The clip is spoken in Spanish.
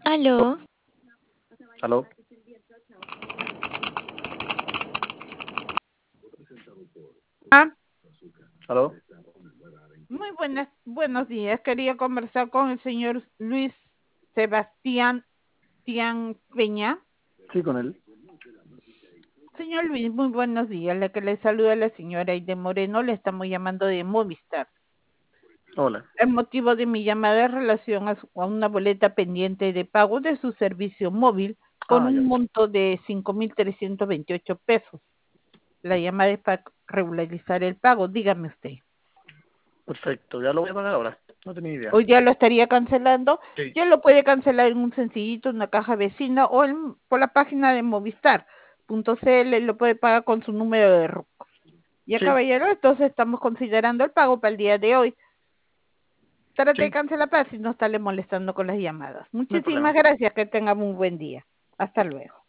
Aló, ¿Aló? Ah, ¿Aló? buenos días. Quería conversar con el señor Luis Sebastián Peña. Sí, con él. Señor Luis, muy buenos días. La que le saluda la señora Aide Moreno, le estamos llamando de Movistar. Hola. El motivo de mi llamada es en relación a una boleta pendiente de pago de su servicio móvil por Ah, ya. un monto de 5.328 pesos. La llamada es para regularizar el pago. Dígame usted. Perfecto. Ya lo voy a pagar ahora. No tenía idea. Hoy ya lo estaría cancelando, Sí. ya lo puede cancelar en un sencillito, una caja vecina o por la página de Movistar.cl, lo puede pagar con su número de RUC. Ya Sí, caballero, entonces estamos considerando el pago para el día de hoy. Trate de sí. cancelar para si no estarle molestando con las llamadas. No hay Muchísimas problema. gracias, que tenga muy buen día. Hasta luego.